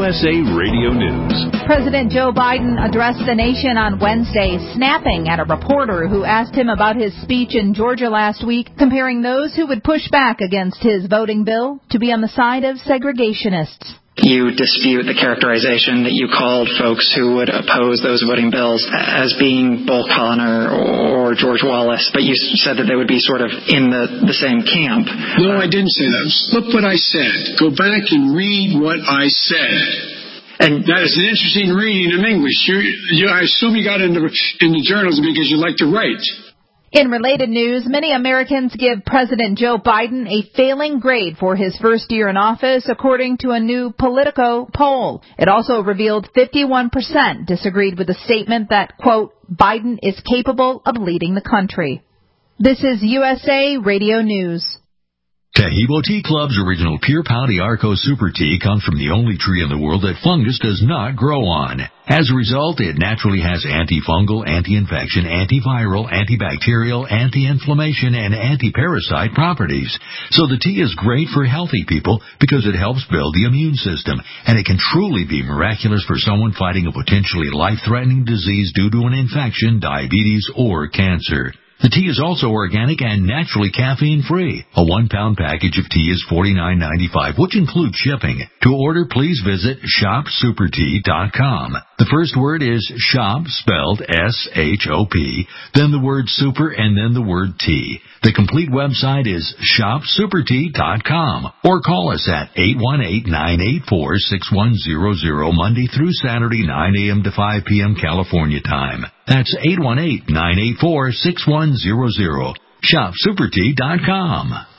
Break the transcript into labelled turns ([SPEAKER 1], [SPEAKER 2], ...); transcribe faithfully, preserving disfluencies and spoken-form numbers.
[SPEAKER 1] S A Radio News.
[SPEAKER 2] President Joe Biden addressed the nation on Wednesday, snapping at a reporter who asked him about his speech in Georgia last week, comparing those who would push back against his voting bill to be on the side of segregationists.
[SPEAKER 3] You dispute the characterization that you called folks who would oppose those voting bills as being Bull Connor or George Wallace, but you said that they would be sort of in the, the same camp.
[SPEAKER 4] No, I didn't say that. Look what I said. Go back and read what I said. And that is an interesting reading of English. You, you, I assume you got into, into journalism because you like to write.
[SPEAKER 2] In related news, many Americans give President Joe Biden a failing grade for his first year in office, according to a new Politico poll. It also revealed fifty-one percent disagreed with the statement that, quote, Biden is capable of leading the country. This is U S A Radio News.
[SPEAKER 5] Taheebo Tea Club's original Pure Pau Arco Super Tea comes from the only tree in the world that fungus does not grow on. As a result, it naturally has antifungal, anti-infection, antiviral, antibacterial, anti-inflammation, and anti-parasite properties. So the tea is great for healthy people because it helps build the immune system, and it can truly be miraculous for someone fighting a potentially life-threatening disease due to an infection, diabetes, or cancer. The tea is also organic and naturally caffeine-free. A one-pound package of tea is forty-nine ninety-five, which includes shipping. To order, please visit shop super tea dot com. The first word is shop, spelled S H O P, then the word super, and then the word tea. The complete website is shop super tea dot com, or call us at eight one eight, nine eight four, six one zero zero, Monday through Saturday, nine a.m. to five p.m. California time. That's eight one eight, nine eight four, six one zero zero. shop super tea dot com.